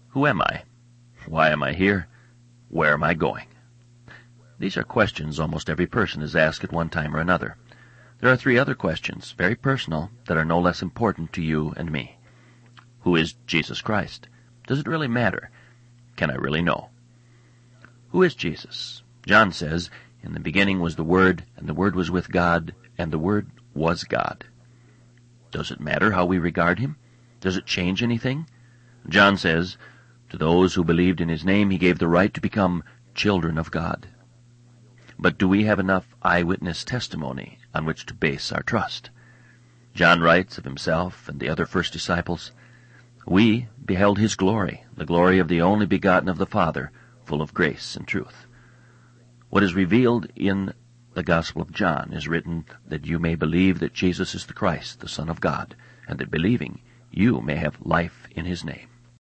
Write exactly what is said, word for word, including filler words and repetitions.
Who am I? Why am I here? Where am I going? These are questions almost every person is asked at one time or another. There are three other questions, very personal, that are no less important to you and me. Who is Jesus Christ? Does it really matter? Can I really know? Who is Jesus? John says, "In the beginning was the Word, and the Word was with God, and the Word was God." Does it matter how we regard him? Does it change anything? John says, "To those who believed in his name he gave the right to become children of God." But do we have enough eyewitness testimony on which to base our trust? John writes of himself and the other first disciples, "We beheld his glory, the glory of the only begotten of the Father, full of grace and truth." What is revealed in the Gospel of John is written that you may believe that Jesus is the Christ, the Son of God, and that believing you may have life in his name.